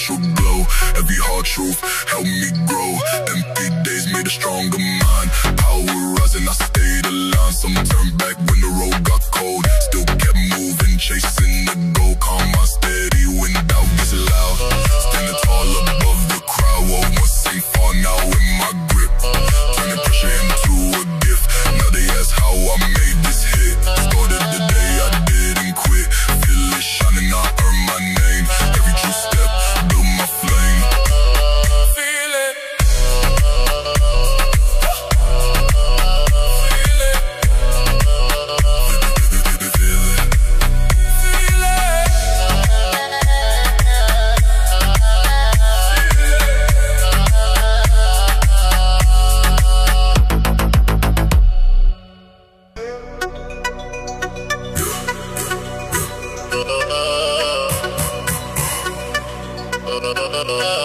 special glow. Every hard truth helped me grow. Empty days made a stronger mind. Power rising, I stayed aligned. Some turned back when the road got cold. Still kept moving, chasing the goal. Calm my steady when doubt gets loud. Standing tall above the crowd. What once ain't far now in my grip. Turning pressure into a gift. Now they ask how I made this hit. Started the day I didn't quit. Feel it shining, I earn my name. Every true step build my flame. Feel it. Feel it. Feel it. Feel it. Feel it.